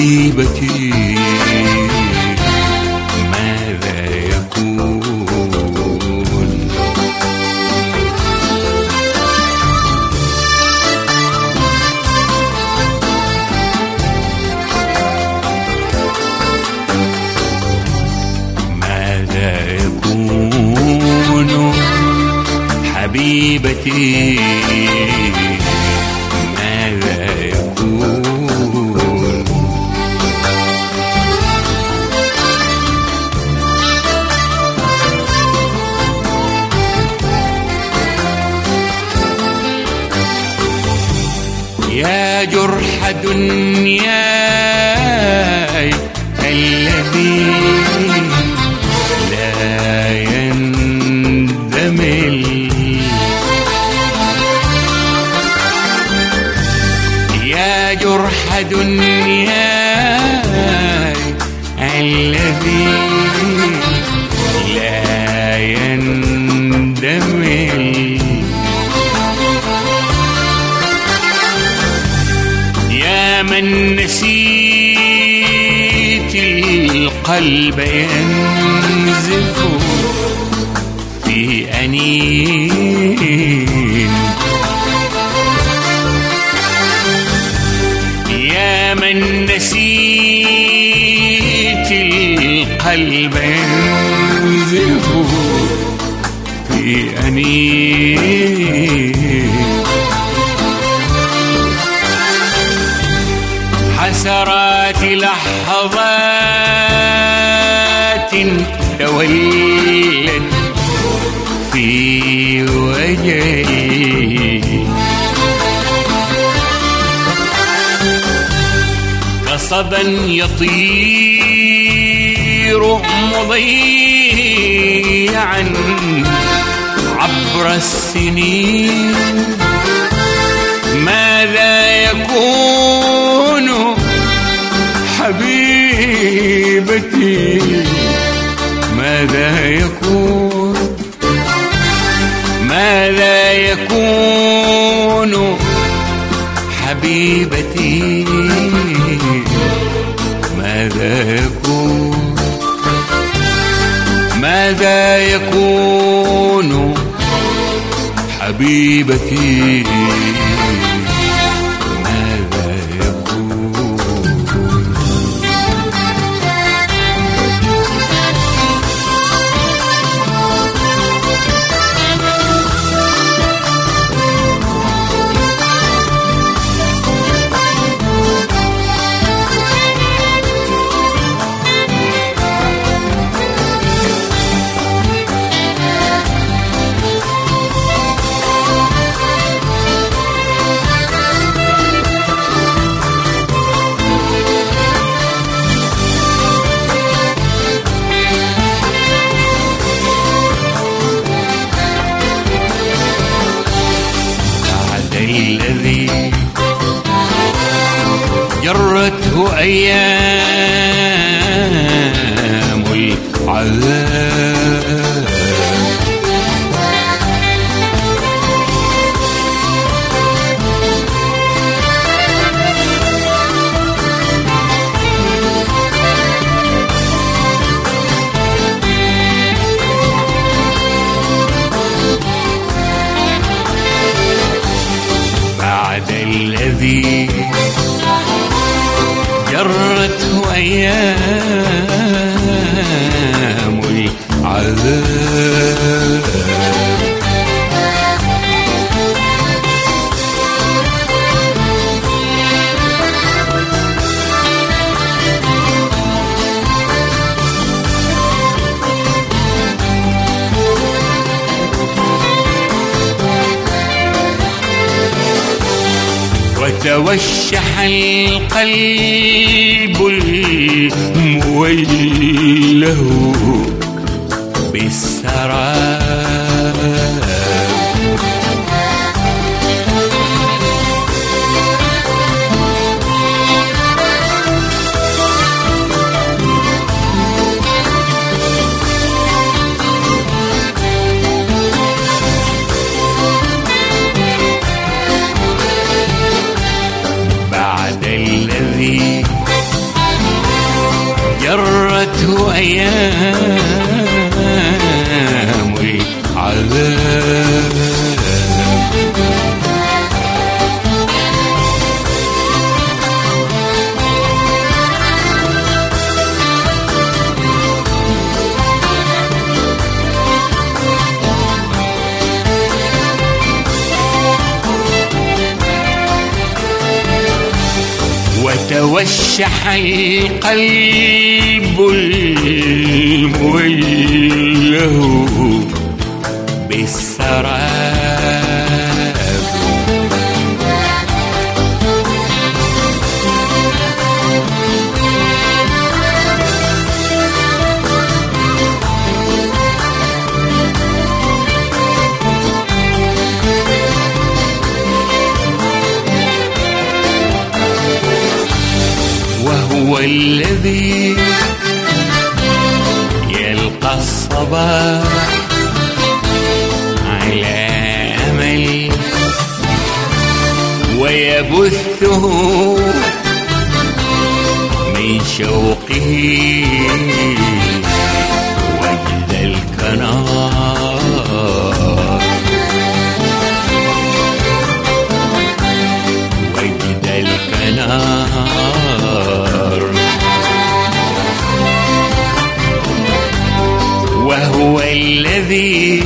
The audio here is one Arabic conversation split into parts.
حبيبتي ماذا يكون؟ ماذا يكون حبيبتي ماذا يكون؟ يا جرح دنياي الذي لا يندمل، يا جرح دنياي الذي لا يندمل، يا من نسيت القلب ينزف في أنين، يا من نسيت القلب ينزف في أنين، حسرات لحظات تولد في وجهي، كصبا يطير مضيعا عبر السنين، ماذا يكون حبيبتي ماذا يكون؟ ماذا يكون حبيبتي ماذا يكون؟ ماذا يكون حبيبتي ماذا يكون؟ الذي جرته أيام العذاب، الذي جرته أيام العذاب، وتوشح القلب الموله بالسراب، وتوشح القلب الموله بالسراب. وهو الذي يلقى الصباح على أمل ويبثه من شوقه وجد الكنار. وجد الكنار. وهو الذي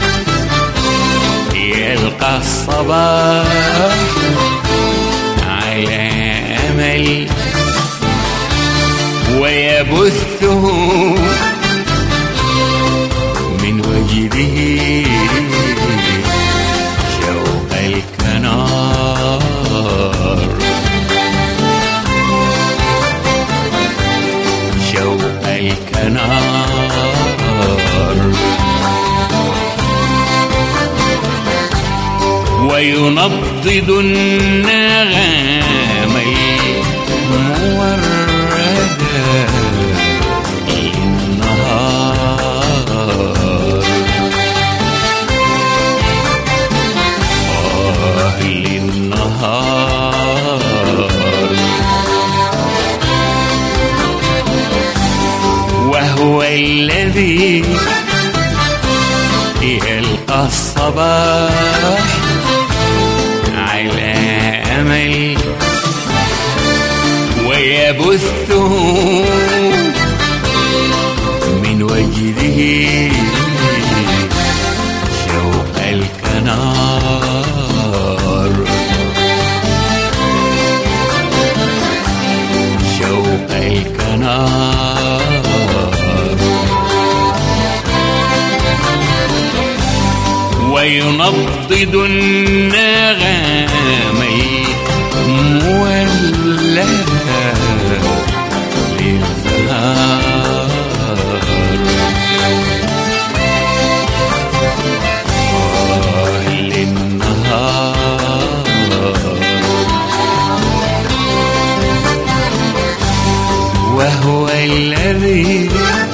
يلقى الصباح على أمل ويبثه من وجده شوق الكنار. شوق الكنار. وينضد النغام الموردة للنهار. للنهار. وهو الذي يلقى الصباح على أمل ويبثه من وجده شوق الكنار. شوق الكنار. وينضد النغام المولدة للزهار. للنهار. وهو الذي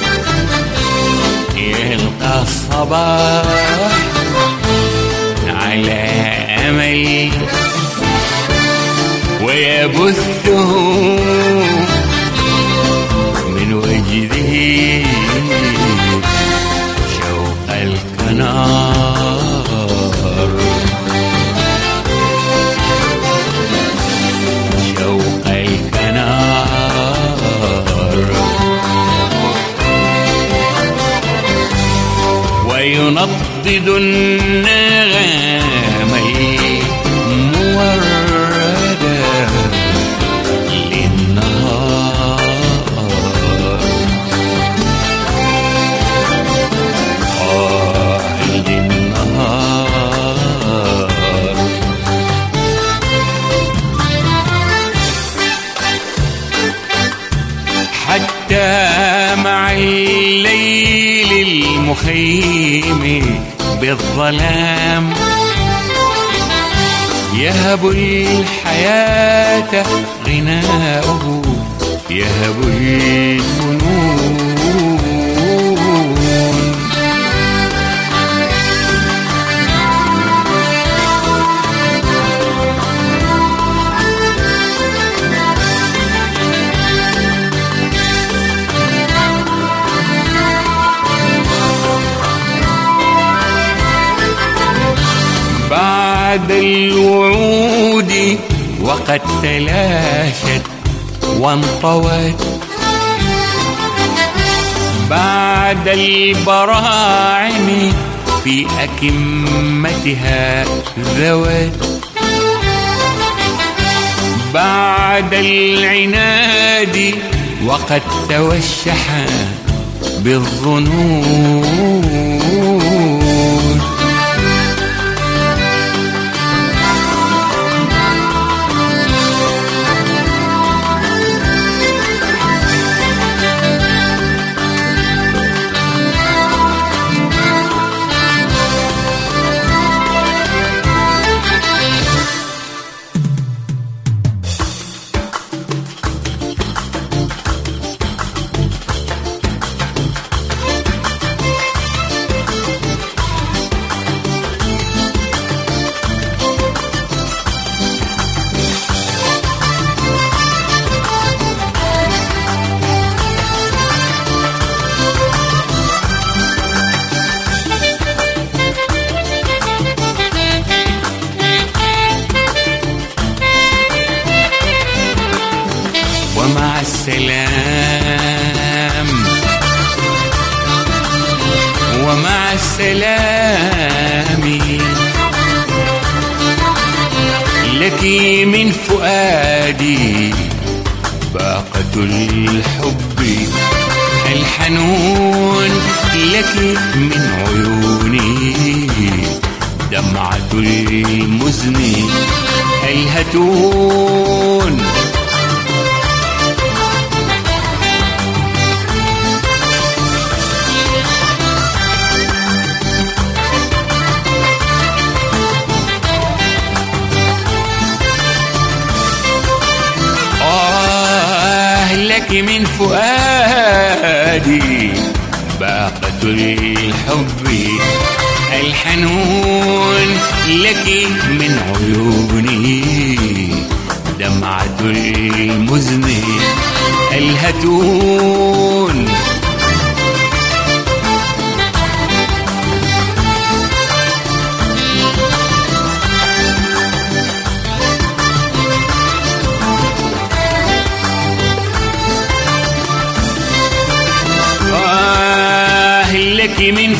يلقى الصباح على أمل ويبثه من وجده شوق الكنار. شوق الكنار. وينضد النغام الموردة للنهار. للنهار. حتى مع الليل المخيم بالظلام يهب الحياة غناؤه. يهب الفنون. بعد الوعود وقد تلاشت وانطوت. بعد البراعم في أكمتها ذوت. بعد بعد العناد وقد توشح بالظنون. ومع السلام ومع السلام لك من فؤادي باقة الحب الحنون، لك من عيوني دمعة المزن الهتون. لك من فؤادي باقة الحب الحنون، لك من عيوني دمعة المزن الهتون. لك من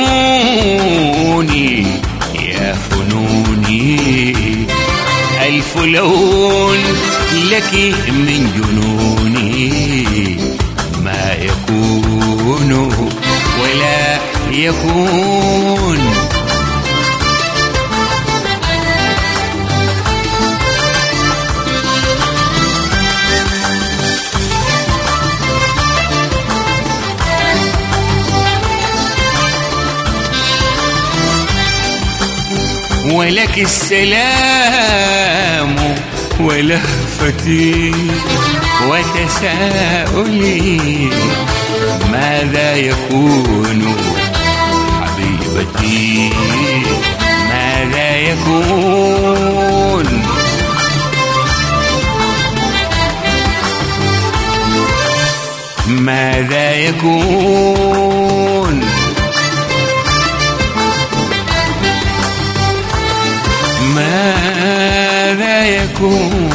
فنوني يا فنوني ألف لون، لك من جنوني ما يكون ولا يكون. ولك السلام ولهفتي وتساؤلي ماذا يكون حبيبتي ماذا يكون. ماذا يكون. ماذا يكون.